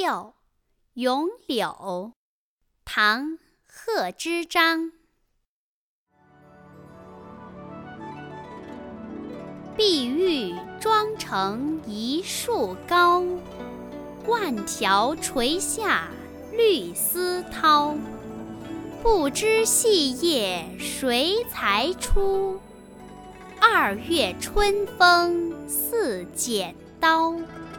6. 咏柳，唐·贺知章。碧玉妆成一树高，万条垂下绿丝绦。不知细叶谁裁出？2月春风似剪刀。